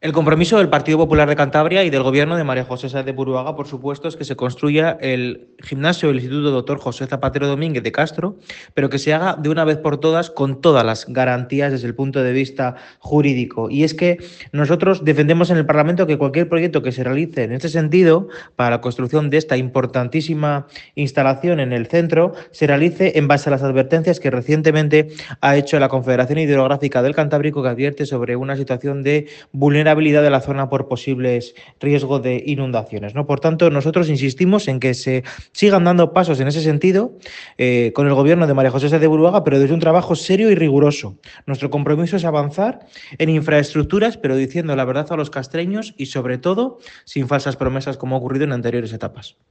El compromiso del Partido Popular de Cantabria y del Gobierno de María José Sáenz de Buruaga, por supuesto, es que se construya el gimnasio del Instituto Dr. José Zapatero Domínguez de Castro, pero que se haga de una vez por todas con todas las garantías desde el punto de vista jurídico. Y es que nosotros defendemos en el Parlamento que cualquier proyecto que se realice en este sentido, para la construcción de esta importantísima instalación en el centro, se realice en base a las advertencias que recientemente ha hecho la Confederación Hidrográfica del Cantábrico, que advierte sobre una situación de vulnerabilidad de la zona por posibles riesgos de inundaciones, ¿no? Por tanto, nosotros insistimos en que se sigan dando pasos en ese sentido con el Gobierno de María José Sáenz de Buruaga, pero desde un trabajo serio y riguroso. Nuestro compromiso es avanzar en infraestructuras, pero diciendo la verdad a los castreños y, sobre todo, sin falsas promesas como ha ocurrido en anteriores etapas.